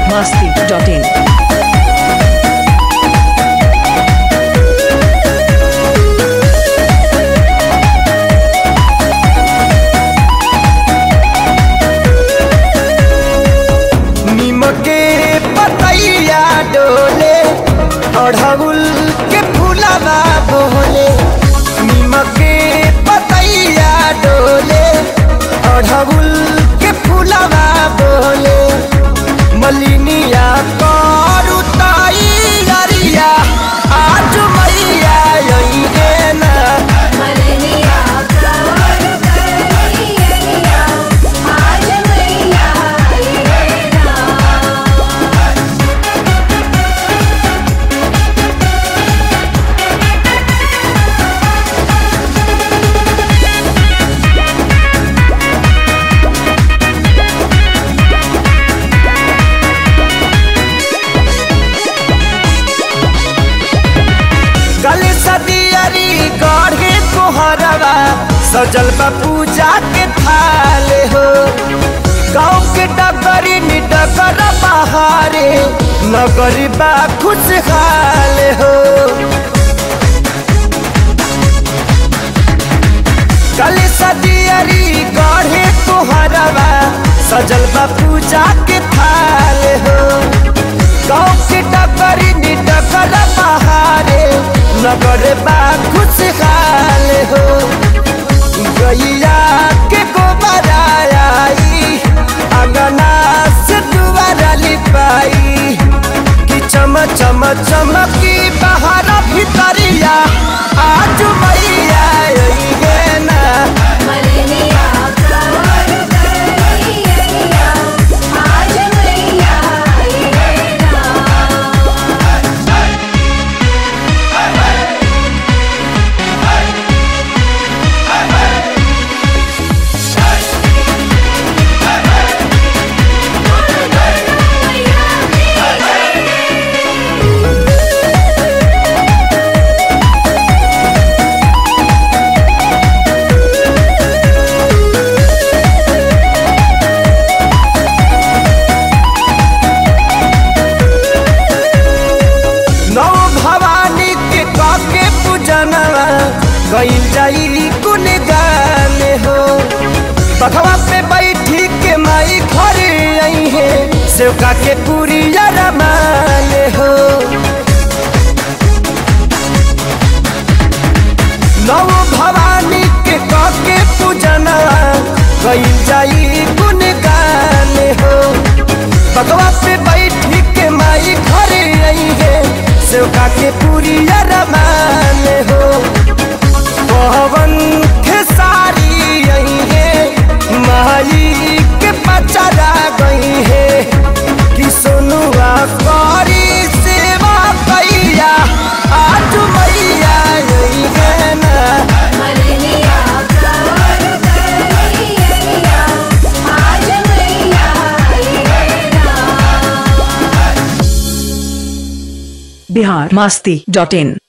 biharmasti.in. निमके पतैया डोले अढ़उल के फूलवा बोले। निमके पतैया डोले अढ़उल के फूलवा बोले। मलिनिया करू तैयारिया आज मैया अइहे ना। गले सदियरी गढ़े कोहरवा सजल बा पूजा के थाले हो। गाँव के डगरी निडगर बहारे नगरी बा खुशहाल हो। गले सदियरी गढ़े कोहरवा सजल बा पूजा के थाले हो। गाँव के डगरी निडगर बहारे नगर बा खुशहाल हो। गैया के गोबर आई अंगना से दुआरा लिपाई कि चम चम चमकी बाहर भीतरिया आज मैया अइहे ना। गईल जाई कुन गाने हो। बखवा पे बैठी के माई घर आई है सेवका के पुरिया रमाने हो। नव भवानी के काके पूजना गईल जाई कुन गाने हो। बखवा पे बैठी के माई घर आई है सेवका के पुरिया रमाने हो। पवन के सारी आई है माई के पचरा गई है कि सोनुआ करी सेवा कैया आज मैया अइहे ना। biharmasti.in.